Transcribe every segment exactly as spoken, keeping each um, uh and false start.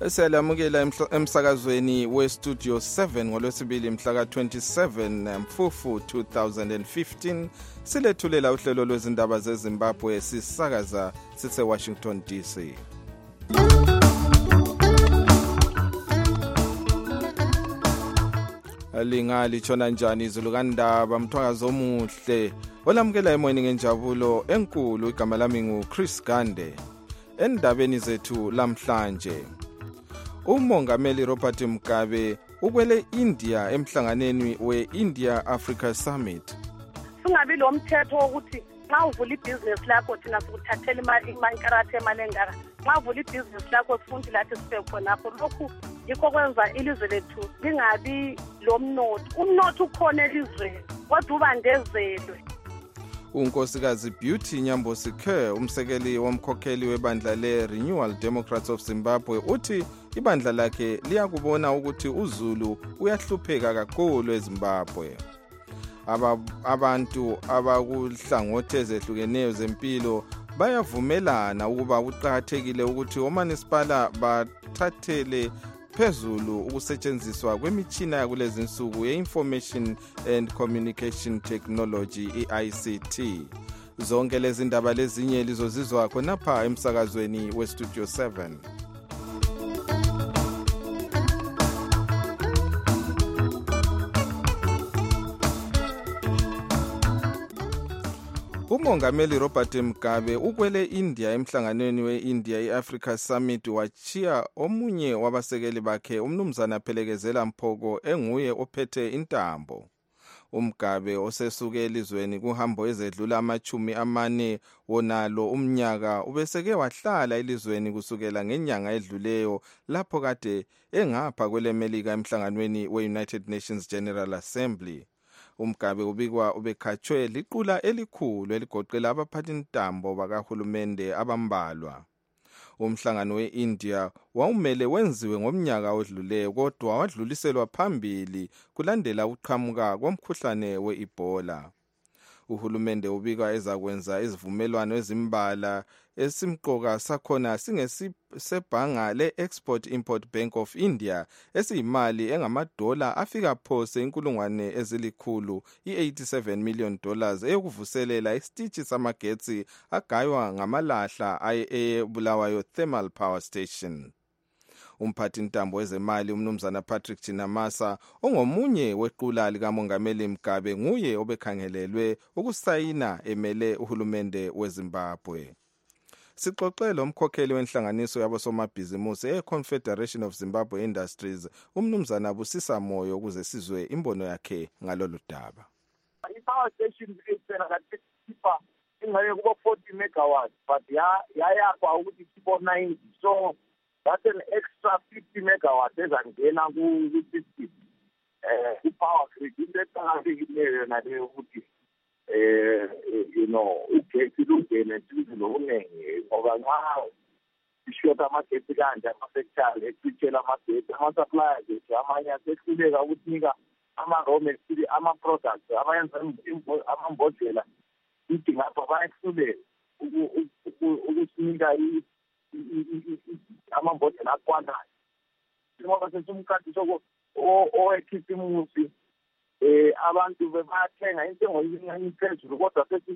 Siyalamukela emsakazweni we-Studio seven ngolwesibili mhla ka twenty-seven Mfufu two thousand fifteen. Silethulela uhlelo lwezindaba zeZimbabwe sisakaza sise Washington D C. Lingali chona njani izulu kandaba mthwakazi omuhle olamukela emoyeni ngenjabulo enkulu. Igama lami ngu Chris Gande. Endabeni zethu lamhlanje, uMongameli Robert Mugabe ukwele India emhlanganeni we-India Africa Summit. Singabi lo mthetho ukuthi nxa uvula ibhizinesi lakho thina sikuthathela imali imankarathe emali engaka. Nxa uvula ibhizinesi lakho sifundi lathi sibe khonapho. Lokhu yikho kwenza ilizwe lethu lingabi lo mnotho. Umnotho ukhona elizweni kodwa ubandezelwe. uNkosikazi Beauty Nyambosi Kerr, umsekeli womkhokheli webandla le-Renewal Democrats of Zimbabwe, uthi ibandla lakhe liyakubona ukuthi uZulu uyahlupheka kakhulu eZimbabwe. Aba, abantu abakuhlangothi ezehlukeneyo zempilo bayavumelana ukuba kuqakathekile ukuthi omasipala bathathele phezulu ukusetshenziswa kwemitshina yakulezi insuku ye-Information and Communication Technology I C T. Zonke lezi ndaba lezinye lizozizwa khonapha emsakazweni we-Studio seven. uMongameli Robert Mugabe ukwele India emhlanganweni we-India Africa Summit wachiya omunye wabasekeli bakhe umnumzana Phelekezela Mphoko enguye ophethe intambo. uMugabe osesuke elizweni kuhambo ezedlula amachumi amane wonalo umnyaka ubeseke wahlala elizweni kusukela ngenyanga edluleyo lapho kade engapha kwelemelika emhlanganweni we-United Nations General Assembly. uMugabe ubikwa ubekhatshwe liqula elikhulu eligoqela abaphathintambo bakahulumende abambalwa. Umhlangano we-India wawumele wenziwe ngomnyaka odluleyo kodwa wadluliselwa phambili kulandela ukuqhamuka komkhuhlane we-Ebola. Uhulumende ubikwa ezakwenza izivumelwano ezimbala esimqoka sakhona singesebhanga le-Export Import Bank of India esiyimali engamadola afika phose inkulungwane ezilikhulu i-eighty-seven million dollars eyokuvuselela isitishi samagetsi agaywa ngamalahla e-Bulawayo Thermal Power Station. Umphathi ntambo wezemali umnumzana Patrick Chinamasa ongomunye wequla likaMongameli Mugabe nguye obekhangelelwe ukusayina emele uhulumende weZimbabwe. Sixoxele umkhokheli wenhlanganiso yabosomabhizimusi e-Confederation of Zimbabwe Industries umnumzana Busisa Moyo ukuze sizwe imbono yakhe ngalolu daba. I-power station isena kaThixipha ingaye kuba forty megawatts but ya yayakwa ukuthi ipo ninety, so that's an extra fifty megawatts ezangena ku-system. Eh i-power grid into eqhakazekileyo naleyo ukuthi eh you know ugesi lungene sizilo uningi ngoba nxa ishota amagetsi kanje ama-factory ecitshela amagetsi ama-suppliers ethu amanye asehluleka ukunika ama-raw material ama-products abayenza amambodlela idinga apho bayehluleka ukusinika amambodlela akwanayo. Ngoba sesumkhathi soko owekhisimusi eh abantu bebathenga intengo yincane phezulu kodwa sethi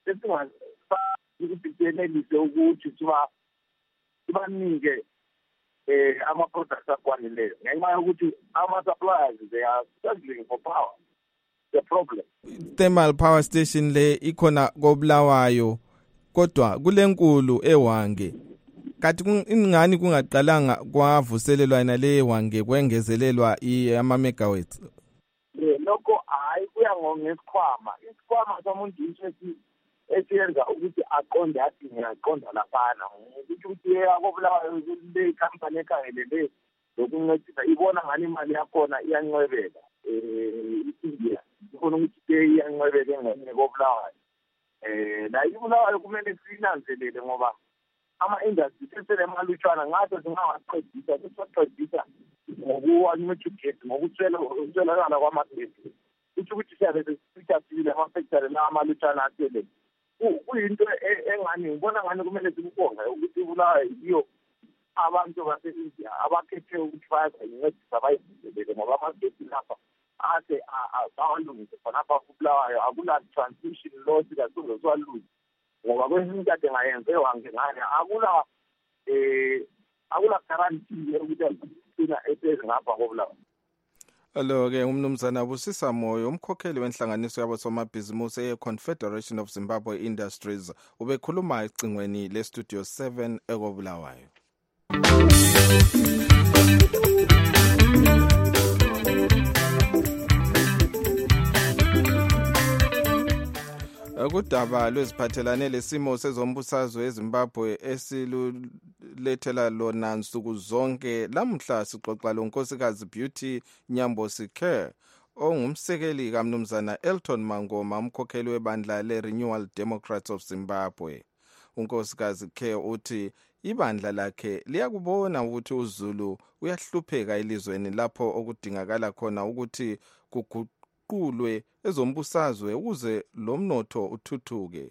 sesingasayenelise ukuthi siba sibanike eh ama products akwanileyo ngenxa yokuthi ama suppliers they are struggling for power. The problem Thermal Power Station le ikhona koBulawayo kodwa kulenkulu eWange. Kathi ingani kungaqalanga kwavuselelwa ina le eWange kwengezelelwa ama megawatts? Lokho hayi kuya ngesikhwama. Isikhwama somuntu isethi esiyenza ukuthi aqonde athi ngiyaqonda laphana. Ukuthi ukuthi yakobulawayo le company ekhangelele lokuncedisa ibona ngani imali yakhona iyancwebeka. Eh India ifuna ukuthi iyancwebeka ngene kobulawayo. Eh la ibulawayo kumele sinanzelele ngoba ama-industry sesenemalutshwana ngathi singawaqedisa sesaqedisa ngokuwancedisa ngokuswelakala kwamagesi. Kuthi ukuthi siyabe sesithathile ama-factory la amalutshwana asele kuyinto engani ngibona ngani kumele simbonga ukuthi ibulawayo iyo abantu base-India abakhethe ukuthi bayazincedisa bayizibele ngoba amagesi lapha ase awalungise khonapha kuBulawayo akula-transmission loss kasoze siwalungise ngoba kwesinye isikhathi engayenzewa ngengane akula um akula-guarantee yokuthi agcina esezi ngapha koBulawayo. Alo-ke umnumzana Busisa Moyo, umkhokheli wenhlanganiso yabosomabhizimusi ye-Confederation of Zimbabwe Industries, ubekhuluma ecingweni le-Studio seven ekoBulawayo. Kudaba lweziphathelane lesimo sezombusazwe eZimbabwe esilulethela lona nsuku zonke, lamhla sixoxa lonkosikazi Beauty Nyambo-Sikhe ongumsekeli kaMnumzana Elton Mangoma, umkhokheli webandla le-Renewal Democrats of Zimbabwe. Unkosikazi Sikhe uthi ibandla lakhe liyakubona ukuthi uZulu uyahlupheka elizweni lapho okudingakala khona ukuthi kuguqulwe ezombusazwe ukuze lo mnotho uthuthuke.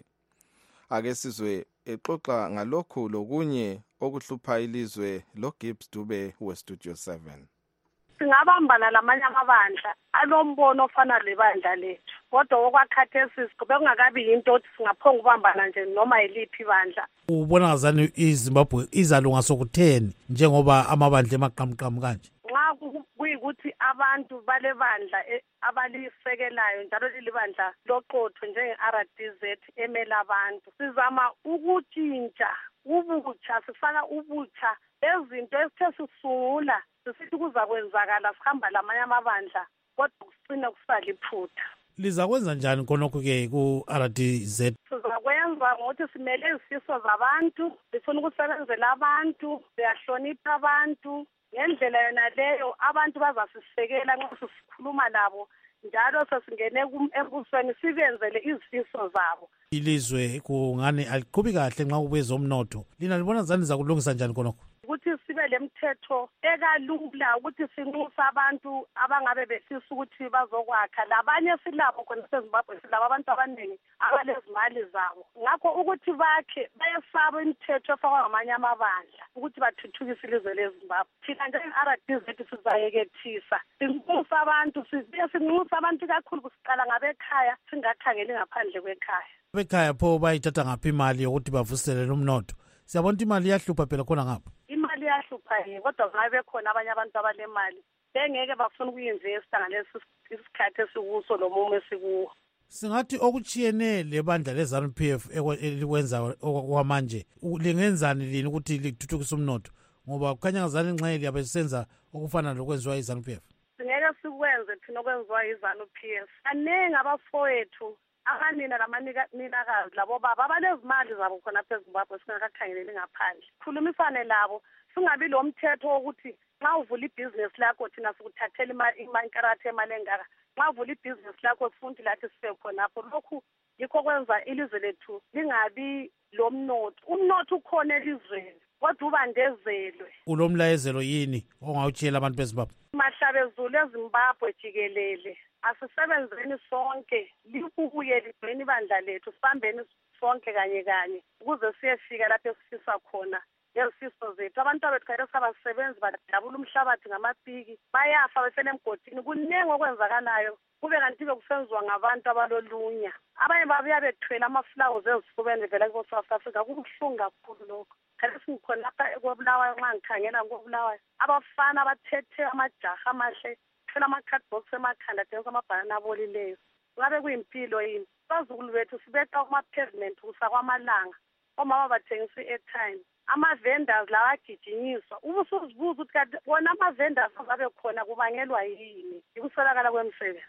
Ake sizwe exoxa ngalokhu lokunye okuhlupha ilizwe lo Gibbs Dube we-Studio seven. Singabambana lamanye amabandla alombono ofana lebandla lethu, kodwa okwakhathesi bekungakabi yinto othi singaphonga ukubambana nje noma yiliphi ibandla. Ubona ngazani iZimbabwe izalunga sokutheni njengoba amabandla emaqamqamu kanje? Nxa kuyikuthi abantu bale bandla abalisekelayo njalo lilibandla loqotho njenge-R D Z emela abantu, sizama ukutshintsha ubutsha, sifaka ubutsha ezinto esithe sisungula sisithi kuzakwenzakala sihamba lamanye amabandla kodwa kusine kusala iphutha. Lizakwenza njani khonokho-ke ku-R D Z? Sizakwenza ngokuthi simele izifiso zabantu, sifuna ukusebenzela abantu, siyahlonipha abantu. Ngendlela yona leyo abantu bazasisekela nxa sisikhuluma labo njalo sesingene embusweni sibenzele izifiso zabo. Ilizwe kungani aliqhubi kahle nxa kube zomnotho, lina libona zani zakulungisa njani khonokho? Ukuthi sibe lemthetho ekalula ukuthi sinxusa abantu abangabe befisa ukuthi bazokwakha, labanye silabo khona eZimbabwe silabo abantu abaningi abalezimali zabo, ngakho ukuthi bakhe bayesaba imithetho efakwa ngamanye amabandla ukuthi bathuthukise ilizwe leZimbabwe. Thina njenge-R D Z sizayekethisa sinxusa abantu, sibuye sinxusa abantu kakhulu kusiqala ngabekhaya singakhangeli ngaphandle kwekhaya. Bekhaya pho bayithatha ngaphi imali yokuthi bavusele umnotho? Siyabona imali iyahlupha phela khona ngapha. Imali iyahlupha yini, kodwa ngabe khona abanye abantu abalemali bengeke bafuna ukuyinvesta ngalesi isikhathi esikuso lo mumo esikuwo. Singathi okuchiyene lebandla leZANU P F elikwenza okwamanje lingenzani lini ukuthi lithuthukise umnotho, ngoba kukhanya ngazani inxele yabesenza okufana lokwenziwa iZANU P F? Singeke sikwenze thina okwenziwa iZANU P F. Kaningi abafowethu amanina lamaninakazi labo baba abanezimali zabo khona phezu Zimbabwe singakakhangeleli ngaphandle. Khulumisane labo, singabi lo mthetho wokuthi nxa uvula ibhizinesi lakho thina sikuthathela imali imankarathe emali engaka, nxa uvula ibhizinesi lakho sifundi lathi sibe khonapho. Lokhu yikho kwenza ilizwe lethu lingabi lo mnotho. Umnotho ukhona elizweni kodwa ubandezelwe. Ulomlayezelo yini ongawutshiyela abantu beZimbabwe? Mahlabezulu eZimbabwe jikelele, asisebenzeni sonke, libuye ligcine ibandla lethu, sihambeni sonke kanye kanye ukuze siyefika lapho esifisa khona ngezifiso zethu. Abantu abethu kade sabasebenzi badabula umhlabathi ngamapiki, bayafa befela emgodini, kuningi okwenzakalayo kube kanti bekusenziwa ngabantu abalolunya. Abanye babuya bethwele amaflawuzi ezifubeni vela kubo-South Africa. Kubuhlungu kakhulu lokho. Kade singikhona lapha ekoBulawayo, nxa ngikhangela ngoBulawayo abafana abathethe amajaha amahle thela ama-cardbox emakhanda denza amabhanana abolileyo. Ngabe kuyimpilo yini? Abazukulu bethu sibeka kuma-pavement kusakwamalanga, omama bathengisa i-airtime, ama-vendors lawa agijinyiswa. Ubusuzibuza ukuthi kanti bona ama-vendors azabe khona kubangelwa yini? Yikuswelakala kwemisebenzi.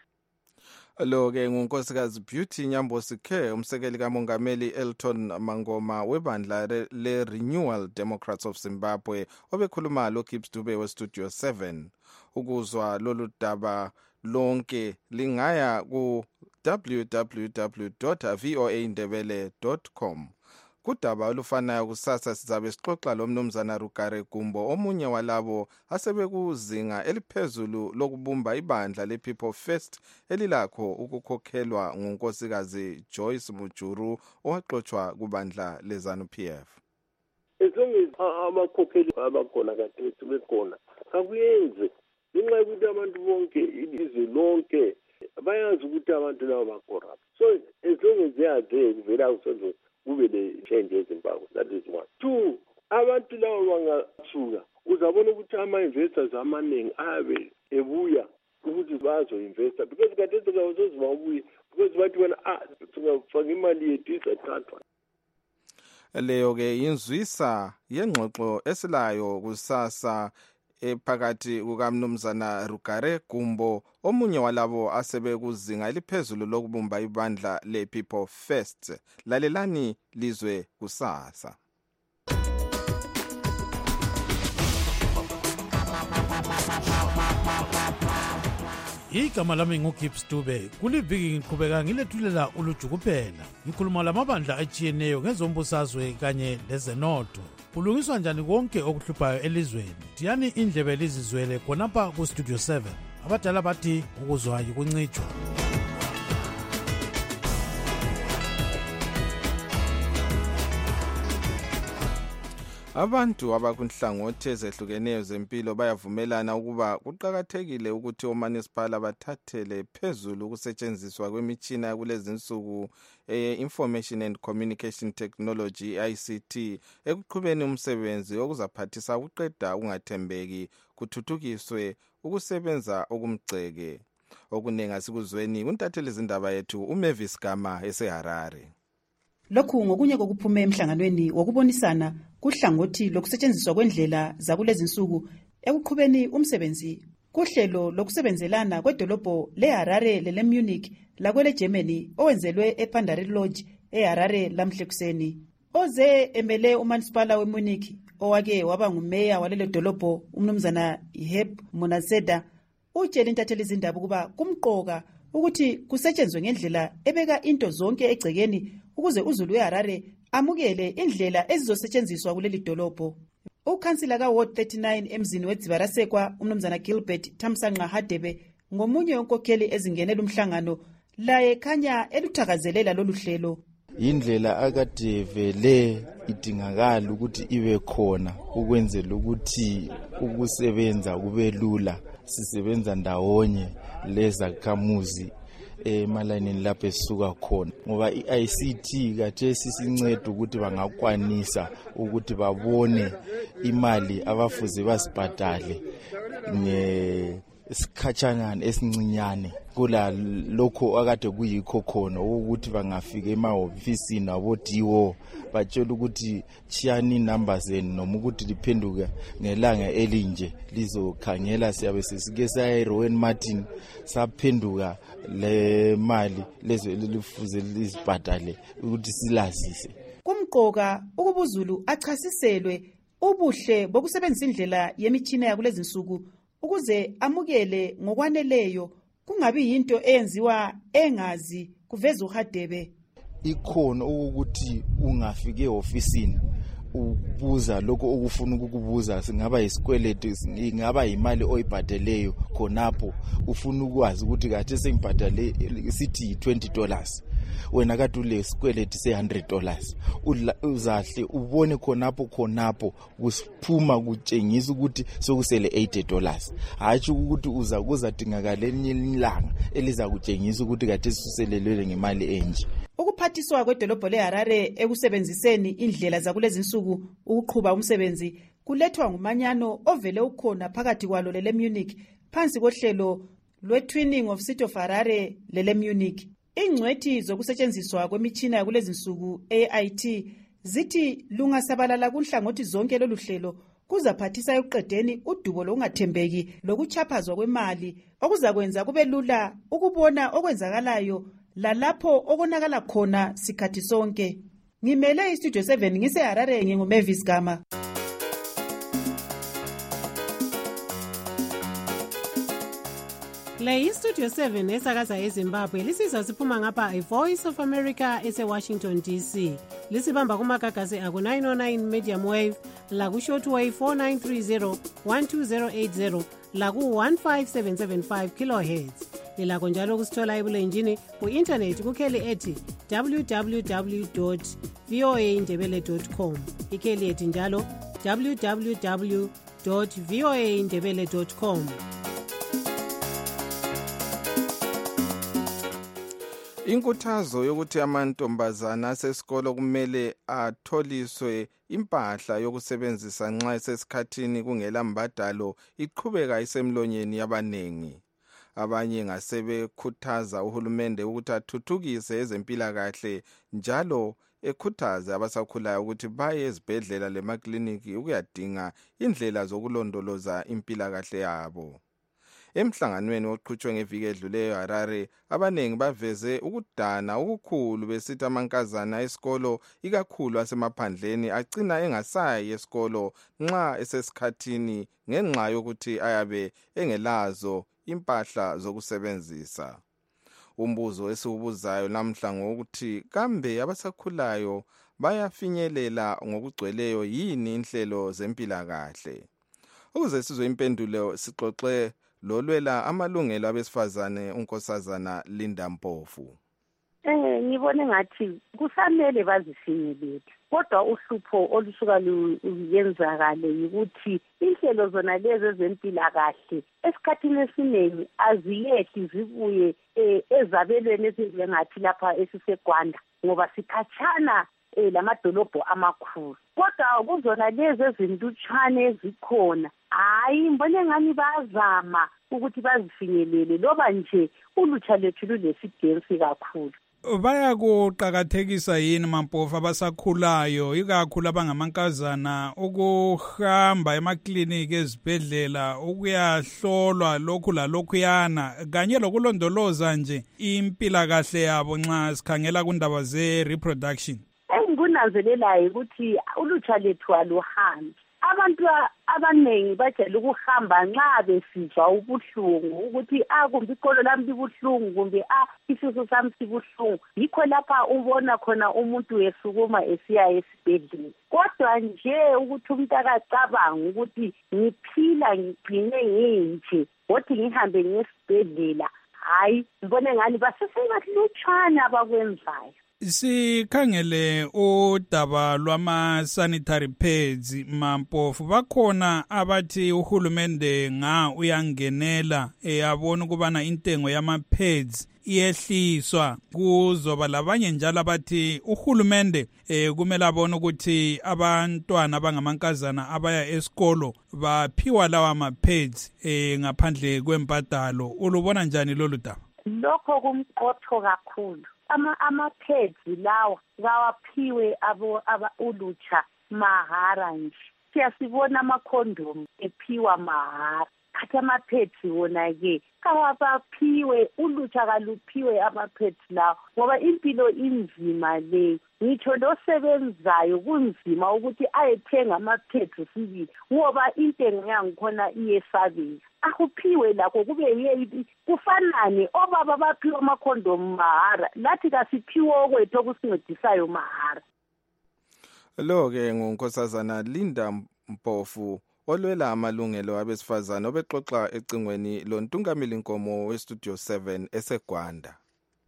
Lo-ke ngunkosikazi Beauty Nyambo-Sikhe, umsekeli kamongameli Elton Mangoma webandla le-Renewal Democrats of Zimbabwe, obekhuluma lo Gibbs Dube we-Studio seven. Ukuzwa lolu daba lonke lingaya ku w w w dot voa ndebele dot com. Kudaba olufanayo kusasa sizabe sixoxa lo mnumzana Rugare Gumbo, omunye walabo asebekuzinga eliphezulu lokubumba ibandla le-People First elilakho ukukhokhelwa ngunkosikazi Joyce Mujuru owaxotshwa kubandla leZANU P F. as long as amakhokheli abakhona kade bekhona akuyenze ngenxa yokuthi abantu bonke ilizwe lonke bayazi ukuthi abantu labo bacorrupt. So as long as they are there kuvela kusenzo kube le-change eZimbabwe. That is one. Two, abantu labo bangasuka uzabona ukuthi ama-investors amaningi abe ebuya ukuthi bazo-investa because kade babuye because bathi wena ah singafaka imali yethu izathathwa. Leyo-ke inzwisa yengxoxo esilayo kusasa ephakathi kukamnumzana Rugare Gumbo, omunye walabo asebekuzinga eliphezulu lokubumba ibandla le-People First. Lalelani lizwe kusasa. Igama lami nguGibbs Dube. Kuliviki ngiqhubeka ngilethulela uluju kuphela. Ngikhuluma lamabandla atshiyeneyo ngezombusazwe kanye lezenotho. Kulungiswa njani konke okuhluphayo elizweni? Diyani indlebe lizizwele khonapha ku Studio seven. Abadala bathi ukuzwa yikuncitshwa. Abantu abakunhlangothi ezehlukeneyo zempilo bayavumelana ukuba kuqakathekile ukuthi omunicipal bathathele phezulu ukusetshenziswa kwemitshina yakulezinsuku e-Information and Communication Technology I C T ekuqhubeni umsebenzi okuzaphathisa ukuqeda ukungathembeki kuthuthukiswe ukusebenza okumgceke. Okunenga sikuzweni kuntatheli izindaba yethu uMavis Gama eseHarare. Lokhu ngokunye kokuphume emhlanganweni wokubonisana kuhlangothi lokusetshenziswa kwendlela zakulezinsuku ekuqhubeni umsebenzi kuhlelo lokusebenzelana kwedolobho leHarare leleMunich lakwele Germany owenzelwe ePandarie Lodge eHarare lamhle kuseni. Oze emele uMunicipal weMunich owake waba ngumeya walelo dolobho umnumzana Iheb Monaseda utshela intatheli izindaba kuba kumqoka ukuthi kusetshenzwe ngendlela ebeka into zonke egcekeni ukuze uZulu weHarare amukele indlela ezizosetshenziswa kuleli dolobho. Ukhansila ka Ward thirty-nine emzini weDzibarasekwa umnumzana Gilbert Thamsanqa Hadebe ngomunye onkokheli ezingenela umhlangano laye khanya eluthakazelela lolu hlelo. Indlela akade vele idingakala ukuthi ibe khona ukwenzela ukuthi ukusebenza kube lula sisebenza ndawonye lezakhamuzi emalayinini lapho esisuka khona ngoba i-I C T kade sisincedo ukuthi bangakwanisa ukuthi babone imali abafuze basibhadale ngesikhatshanyana esincinyane kula lokho akade kuyikho khona ukuthi bangafika emahofisini abodiwo batshela ukuthi chiyani numbers zenu noma ukuthi liphenduka ngelanga elinje lizokhangela siyabe sesike saya eRowan Martin saphenduka le mali lezo elifuze lizibhadale ukuthi silazise. Kumqoka ukubuzulu achasiselwe ubuhle bokusebenzisa indlela yemitshina yakulezinsuku ukuze amukele ngokwaneleyo kungabi yinto eyenziwa engazi kuveza uHadebe. Ikhono ukuthi ungafike eofisini ubuza lokho okufuna ukukubuza singaba isikweletu singaba imali oyibhadeleyo khonapho ufuna ukwazi ukuthi kathi sengibhadale sithi twenty dollars wena kade ule sikweletu se one hundred dollars uzahle ubone khonapho khonapho kusiphuma kutshengisa ukuthi sokusele eighty dollars hayi ukuthi uza kuzadingakala elinye ilanga eliza kutshengisa ukuthi kade siselelwe ngemali enje. Ukuphathiswa kwedolobho leHarare ekusebenziseni indlela zakulezinsuku ukuqhuba umsebenzi kulethwa ngumanyano ovele ukhona phakathi kwalo leleMunich phansi kohlelo lwe-Twinning of City of Harare leleMunich. Ingcwethi zokusetshenziswa kwemitshina yakulezinsuku A I T zithi lungasabalala kunhlangothi zonke lolu hlelo kuzaphathisa ekuqedeni udubo lokungathembeki lokuchaphazwa kwemali okuzakwenza kube lula ukubona okwenzakalayo lalapho okonakala khona sikhathi sonke. Ngimele iStudio seven ngiseHarare nginguMavis Gama. Le iStudio seven esakaza eZimbabwe lisizwa siphuma ngapha iVoice of America eseWashington D C. Lisibamba kumagagasi aku nine oh nine medium wave la ku short wave four nine three zero one two zero eight zero laku one five seven seven five kilohertz. Lilakho njalo kusithola ebulenjini ku-internet kukheli ethi w w w dot v o a indebele dot com. Ikheli ethi njalo w w w dot v o a indebele dot com. Inkuthazo yokuthi amantombazana asesikolo kumele atholiswe impahla yokusebenzisa nxa esesikhathini kungela mbadalo iqhubeka isemlonyeni yabanengi. Abanye ngasebekhuthaza uhulumende ukuthi athuthukise ezempilakahle njalo ekhuthaza abasakhulayo ukuthi baye ezibhedlela lemakliniki ukuyadinga indlela zokulondoloza impilakahle yabo. Emhlanganweni oqhutshwe ngeviki edluleyo Harare, abanengi baveze ukudana okukhulu besithi amankazana esikolo ikakhulu asemaphandleni agcina engasayi esikolo nxa esesikhathini ngenxa yokuthi ayabe engelazo impahla zokusebenzisa. Umbuzo esiwubuzayo namhla ngokuthi kambe abasakhulayo bayafinyelela ngokugcweleyo yini inhlelo zempilakahle. Ukuze sizwe impendulo sixoxe lolwela amalungelo abesifazane unkosazana Linda Mpofu. Eh ngibone ngathi kusamele bazifinyelele. Kodwa uhlupho olusuka luyenzakale ukuthi inhlelo zona lezi ezempilakahle esikhathini esiningi aziyehli zibuye ezabelweni ezingathi lapha esiseGwanda ngoba sikhatshana lamadolobho amakhulu. Kodwa kuzona lezi ezintutshane ezikhona hayi mbone ngani bazama ukuthi bazifinyelele loba nje ulutsha lethu lulesidensi kakhulu. Bayakuqakathekisa yini Mampofu abasakhulayo ikakhulu abangamankazana ukuhamba emakliniki ezibhedlela ukuyahlolwa lokhu lalokhu yana kanye lokulondoloza nje impilakahle yabo nxa sikhangela kundaba ze reproduction? Engikunanzelelayo ukuthi ulutsha lethu aluhambi. Abantu abanengi bajele ukuhamba nxa besizwa ubuhlungu ukuthi ah kumbe ikolo lami libuhlungu kumbe ah isisu sami sibuhlungu. Yikho lapha ubona khona umuntu esukuma esiya esibhedlela. Kodwa nje ukuthi umuntu akacabanga ukuthi ngiphila ngigcine nginje othi ngihambe ngesibhedlela hayi mbone ngani basesengahlutshwana abakwenzayo. Sikhangele udaba lwama-sanitary pads Mampofu, bakhona abathi uhulumende nga uyangenela eyabona ukubana intengo yama-pads iyehliswa. Kuzoba labanye njalo abathi uhulumende eh, kumele abone ukuthi abantwana abangamankazana abaya esikolo baphiwa lawa ma-pads eh, ngaphandle kwembadalo. Ulubona njani lolu daba? Lokho kumqotho kakhulu. Ama ama-pads lawa kawaphiwe abo aba ulutsha mahara nje. Siyasibona ama-condom ephiwa mahara. Khathi ama-pads wona ke kawaphiwe ulutsha kaluphiwe ama-pads lawa ngoba impilo inzima le. Ngitsho losebenzayo kunzima ukuthi ayethenga ama-pads sibili ngoba intengo yangikhona iyesabela. Akuphiwe lakho kube yeyi kufanane obaba baphiwa amakhondomu mahara lathi kasiphiwe okwethu okusincedisayo mahara. Lo ke ngunkosazana Linda Mpofu olwela amalungelo abesifazane obexoxa ecingweni loNtungamili Nkomo weStudio seven eseGwanda.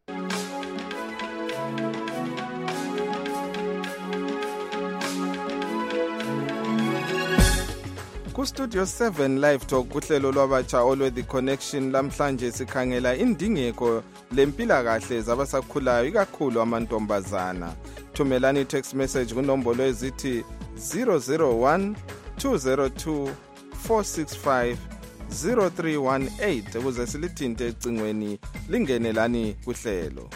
Ku-Studio seven Live Talk kuhlelo lwabatsha olwe The Connection lamhlanje sikhangela indingeko lempilakahle zabasakhulayo ikakhulu amantombazana. Thumelani text message kunombolo ezithi zero zero one two zero two four six five zero three one eight ukuze silithinte ecingweni lingenelani kuhlelo.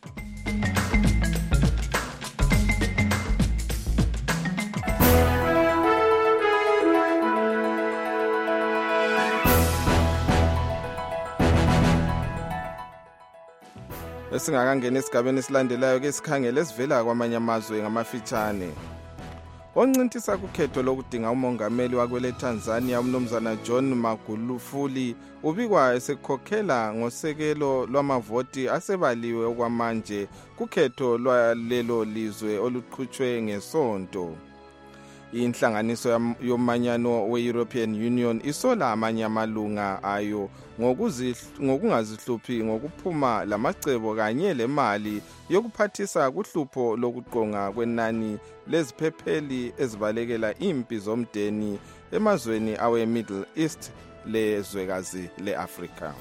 Esingakangena esigabeni esilandelayo ke sikhangele esivela kwamanye amazwe ngamafitshane. Oncintisa kukhetho lokudinga umongameli wakwele Tanzania umnumzana John Magufuli ubikwa esekhokhela ngosekelo lwamavoti asebaliwe okwamanje kukhetho lwalelo lizwe oluqhutshwe ngesonto. Inhlanganiso yomanyano we-European Union isola amanye amalunga ayo ngokungazihluphi ngokuphuma lamacebo kanye lemali yokuphathisa kuhlupho lokuqonga kwenani leziphepheli ezibalekela impi zomdeni emazweni awe-Middle East lezwekazi le-Afrika.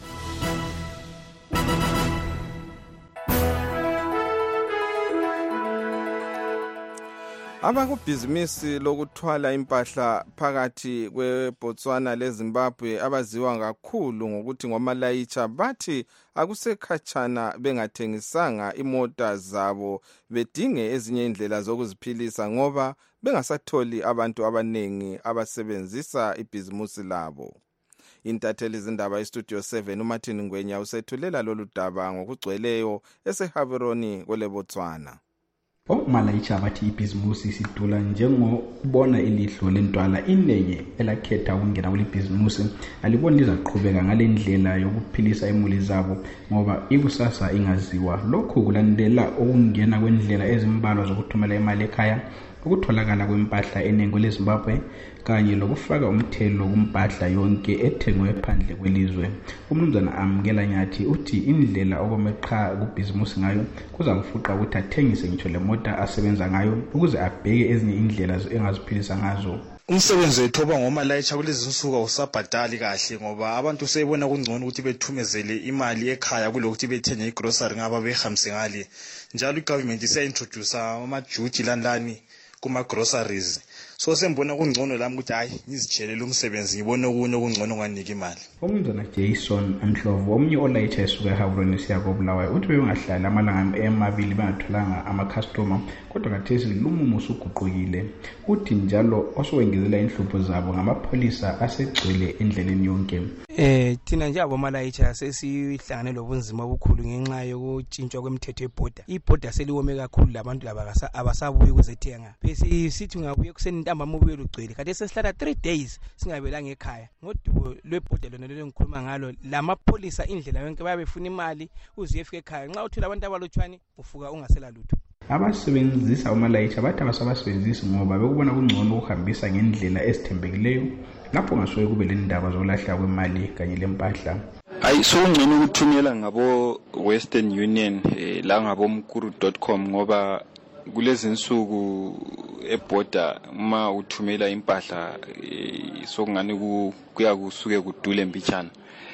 Abakubhizinisi lokuthwala impahla phakathi kweBotswana leZimbabwe abaziwa kakhulu ngokuthi ngomalayitsha bathi akusekhatshana bengathengisanga imota zabo bedinge ezinye indlela zokuziphilisa ngoba bengasatholi abantu abaningi abasebenzisa ibhizimusi labo. Intatheli zindaba iStudio seven uMartin Ngwenya usethulela lolu daba ngokugcweleyo eseHaveroni kweleBotswana. Omalayitsha bathi ibhizimusi sidula njengobona ilihlo lentwala inenye elakhetha ukungena kule bhizimusi aliboni lizaqhubeka ngale ndlela yokuphilisa imuli zabo ngoba ikusasa ingaziwa. Lokhu kulandela ukungena kwendlela ezimbalwa zokuthumela imali ekhaya, ukutholakala kwempahla eningi leZimbabwe kanye lokufaka umthelo kumpahla yonke ethengwe phandle kwelizwe. Umnumzana Amkela Nyathi uthi indlela okomeqha kubhizimusi ngayo kuzamfuqa ukuthi athengise ngitsho le mota asebenza ngayo ukuze abheke ezinye indlela engaziphilisa ngazo. Umsebenzi wethu oba ngomalayitsha kulezi nsuku awusabhadali kahle ngoba abantu sebona kungcono ukuthi bethumezele imali ekhaya kulokuthi bethenge igrocery ngaba behambise ngale. Njalo igovernment isiyaintroduce ama-duty landlani kuma-groceries. So sembona kungcono lami ukuthi hayi ngizitshelele umsebenzi ngibone okunye okungcono nganika imali. Umnumzana Jason Ndlovu omnye olayitsha esuka eHaveroni siya koBulawayo uthi bebengahlala amalanga emabili bengatholanga ama-customer kodwa khathesi lumumo usuguqukile. Uthi njalo osowengezela inhlupho zabo ngamapholisa asegcwele endleleni yonke. Eh thina nje abomalayitsha sesihlangane lobunzima obukhulu ngenxa yokutshintshwa kwemthetho ebhoda. Ibhoda seliwome kakhulu labantu laba abasabuyi ukuzethenga. Bese sithi ungabuye kuseni ntambama ubuye lugcwele. Kade sesihlala three days singabelanga ekhaya. Ngodubo lwebhoda lona lelo ngikhuluma ngalo lamapholisa indlela yonke bayabefuna imali uze ufike ekhaya. Nxa uthola abantu abalotshwani ufuka ungasela lutho. Abasebenzisa umalayitsha bathi abasabasebenzisi ngoba bekubona kungcono ukuhambisa ngendlela ezithembekileyo lapho ngasoye kube lendaba zokulahla kwemali kanye lempahla. Hayi sokungcono ukuthumela ngabo Western Union eh, la ngabo mkuru dot com ngoba kulezi nsuku ebhoda uma uthumela impahla eh, sokungani kuya kusuke kudule mbijana.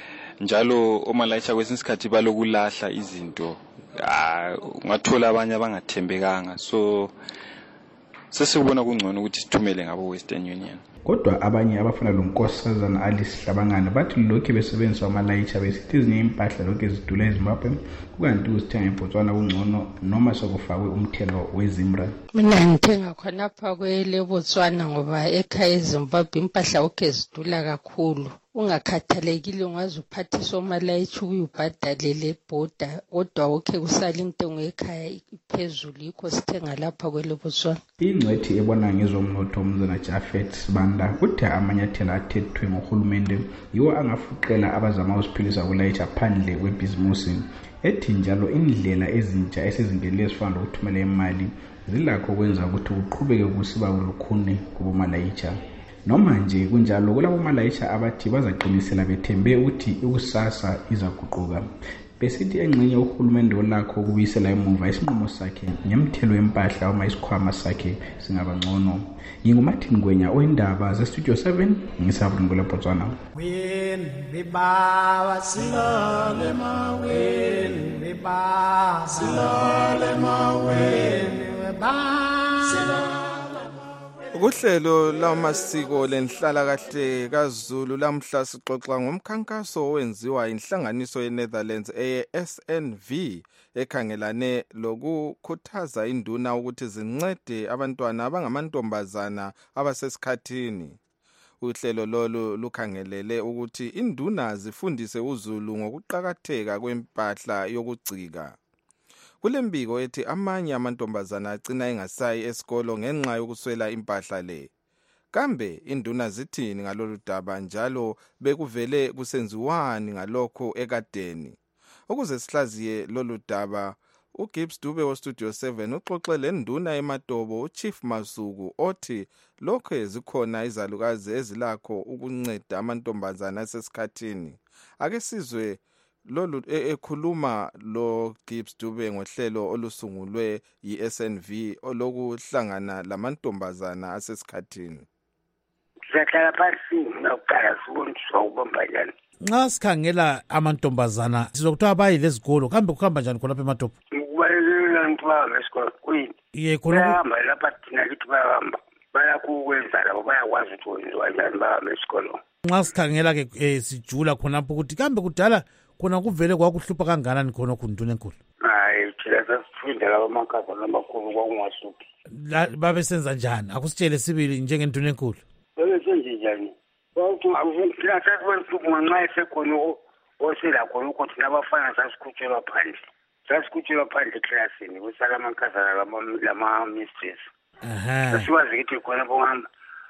Njalo omalayitsha kwesinye isikhathi balokulahla izinto. Ah ungathola abanye abangathembekanga. So sesikubona kungcono ukuthi sithumele ngabo Western Union. Kodwa abanye abafana lonkosazana Alice Hlabangana bathi lokho besebenzisa amalayitsha besithi izinye impahla lokho ezidula eZimbabwe kukanti uzithenga eBotswana kungcono noma sokufakwe umthelo weZimra. Mina ngithenga khonapha kweleBotswana ngoba ekhaya eZimbabwe impahla lokho ezidula kakhulu. Ungakhathalekile ungaze uphathise omalayitsha ukuyibhadalele ebhoda kodwa okhe kusala intengo ekhaya iphezulu yikho sithenga lapha kweleBotswana. Ingcwethi ebona ngezomnotho umzana Jafet Sibanda uthi amanyathelo athethwe ngohulumende yiwo angafuqela abazama ukuziphilisa kulayitsha phandle kwebhizimusi. Ethi njalo indlela ezintsha esezindlela ezifana lokuthumela imali zilakho kwenza ukuthi kuqhubeke kusiba lukhuni kubomalayitsha. Noma nje kunjalo kulabo malayitsha abathi bazaqinisela bethembe ukuthi ikusasa izaguquka. Besithi engxenye uhulumende olakho ukubuyisela emuva isinqumo sakhe ngemthelo empahla uma isikhwama sakhe singaba ngcono. NginguMartin Ngwenya oyindaba zeStudio seven ngisabuni kweleBotswana. Win biba silale mawin biba silale mawin biba Kuhlelo lamasiko lenhlala kahle kaZulu lamhla sixoxa ngomkhankaso owenziwa inhlanganiso yeNetherlands eye S N V ekhangelane lokukhuthaza induna ukuthi zincede abantwana abangamantombazana abasesikhathini. Uhlelo lolu lukhangelele ukuthi induna zifundise uZulu ngokuqhakatheka kwempahla yokugcika. Kulembiko ethi amanye amantombazana agcina engasayi esikolo ngenxa yokuswela impahla le. Kambe induna zithini ngalolu daba njalo bekuvele kusenziwani ngalokho ekadeni? Ukuze sihlaziye lolu daba uGibbs Dube wostudio seven uxoxele nduna eMatobo uChief Masuku othi lokho zikhona izalukazi ezilakho ukunceda amantombazana asesikhathini. Ake sizwe lolu ekhuluma lo Gibbs Dube ngohlelo olusungulwe yi-S N V olokuhlangana lamantombazana asesikhathini. Siyahlala phansi nokuqala sibonisa ukubambana. Nxa sikhangela amantombazana sizokuthiwa bayilezikolo kambe kuhamba njani khona lapha eMatopo? Kubalulekile ukuthi bahambe esikolo kuyini? Ye khona bayahamba lapha thina lithi bayahamba bayakukwenza labo bayakwazi ukuthi wenziwa njani bahambe esikolo. Nxa sikhangela ke eh, sijula khonapho ukuthi kambe kudala khona kuvele kwakuhlupha kanganani khona khunduna enkulu. Hayi thina sasifundela amakhasi amakhulu kwakungahluphi. Babe senza njani? Akusitshele sibili njengenduna enkulu. Babesenze njani? Thina sasibonisuku ngenxa esekhona osela khona ukuthi nabafana sasikhutshelwa phandle. Sasikhutshelwa phandle eklasini kusala amankazana lama-mistress. Aha. Sasiwazi ukuthi khona bohamba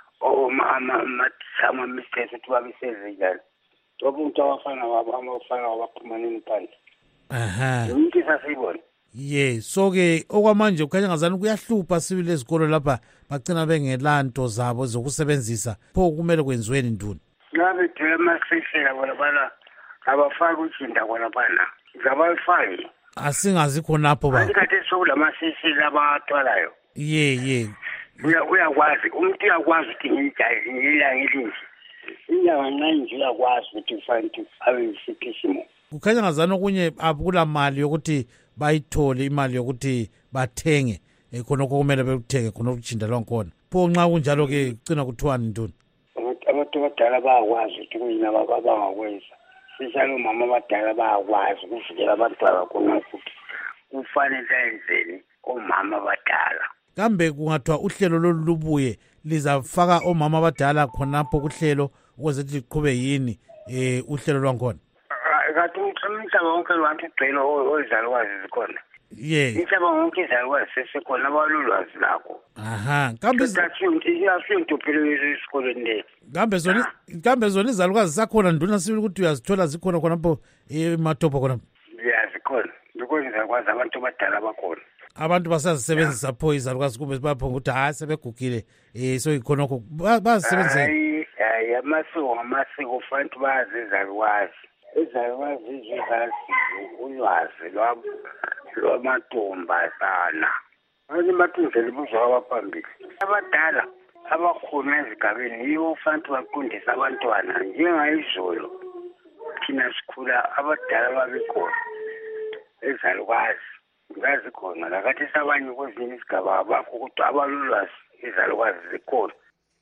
ama-mistress ukuthi babisenze njani. Omuntu abafana abafana abaphumaneni phandle. Aha. Yonke sasiyibona. Ye, so ke okwamanje kukhanya ngazani kuyahlupha sibili ezikolo lapha bagcina bengelanto zabo zokusebenzisa. Pho kumele kwenziweni nduna? Ngabe thela masishela bona bana abafaki uthinta bona bana. Zabalifaki. Asingazi khonapho ba. Andikathi sokulamasishela abathwalayo. Ye ye. Uya uyakwazi umuntu uyakwazi ukuthi ngijayi ngilanga elinje. Inyanga nanje uyakwazi ukuthi ufanele abe yisiphishimo. Kukhanya ngazani okunye abukula mali yokuthi bayithole imali yokuthi bathenge khona okumele bekuthenge khona ukuchinda lonkhona. Pho nxa kunjalo ke cina kuthiwani ntoni? Abantu abadala bayakwazi ukuthi kuyini abangakwenza. Sisalo mama abadala bayakwazi ukuvikela abantwana khona ukuthi kufanele enzeni omama abadala. Kambe kungathiwa uhlelo lolu lubuye lizafaka omama abadala khonapho kuhlelo ukuze liqhube yini eh uhlelo lwankhona? Kathi umhlaba wonke lwantu ugcwele ozalukwazi zikhona. Ye. Umhlaba wonke izalukwazi sesekhona abalulwazi lakho. Aha, kambe siyasinto phela esikoleni le. Kambe zona kambe zona izalukazi zakhona nduna sibili ukuthi uyazithola zikhona khonapho eMatopo khonapho. Ziyazikhona. Lokho izakwazi abantu abadala bakhona. Abantu basazisebenzisa pho izalukazi kumbe baphonga ukuthi hayi sebegugile eh so ikhona lokho bazisebenzisa. Hayi hayi amasiko amasiko fanele bazi izalukazi. Izalukazi zizazi ulwazi lwabo lwamantombazana. Manje bathindele ibuzwa abaphambili. Abadala abakhona ezigabeni yibo fanele baqondisa abantwana njengayizolo. Thina sikhula abadala babekhona. Izalukazi ngazi khona lakathi sabanye kwezinye isigaba abakho ukuthi abalulwazi izalukazi zikhona.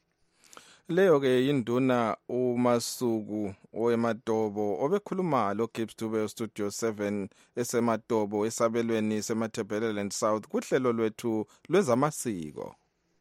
Leyo ke induna uMasuku oeMatobo obekhuluma lo Gibbs Dube studio seven eseMatobo esabelweni seMatabeleland South kuhlelo lwethu lwezamasiko.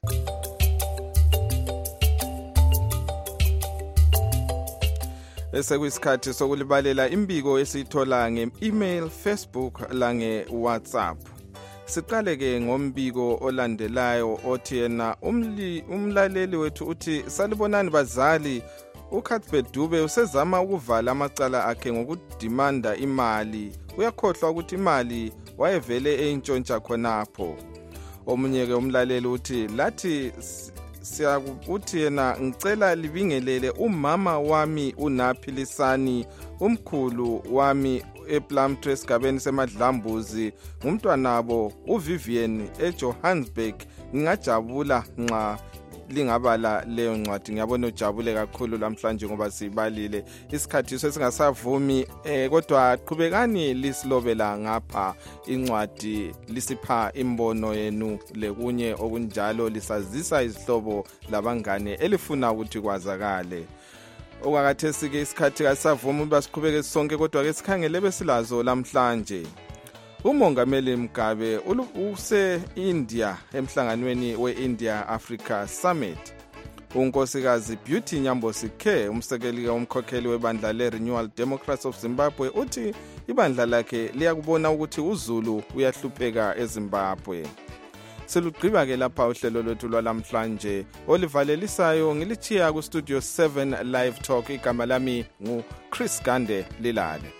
Esekuyisikhathi sokulibalela imbiko esithola nge-email, Facebook lange WhatsApp. Siqale ke ngombiko olandelayo othi yena umli umlaleli wethu uthi salibonani bazali uCuthbert Dube usezama ukuvala amacala akhe ngokudimanda imali uyakhohlwa ukuthi imali wayevele eyintshontsha khonapho. Omunye ke umlaleli uthi lathi siyakuthi yena ngicela libingelele umama wami uNaphilisani umkhulu wami ePlumtree esigabeni seMadlambuzi ngumntwanabo uVivian eJohannesburg. Ngingajabula nxa lingabala leyo ncwadi. Ngiyabona ujabule kakhulu namhlanje ngoba sibalile isikhathi sesingasavumi eh kodwa qhubekani lisilobela ngapha incwadi lisipha imbono yenu lekunye okunjalo lisazisa izihlobo labangane elifuna ukuthi kwazakale. Okakathesi ke isikhathi kasavumi basiqhubeke sonke kodwa ke sikhangele besilazo namhlanje. Umongameli Mugabe use India emhlanganweni we-India Africa Summit. Unkosikazi Beauty Nyambosi Khe umsekeli kaumkhokheli webandla le-Renewal Democrats of Zimbabwe uthi ibandla lakhe liyakubona ukuthi uZulu uyahlupheka eZimbabwe. Selugqiba ke lapha uhlelo lwethu lwalamhlanje olivalelisayo ngilichiya ku Studio seven Live Talk. Igama lami ngu Chris Gande Lilale.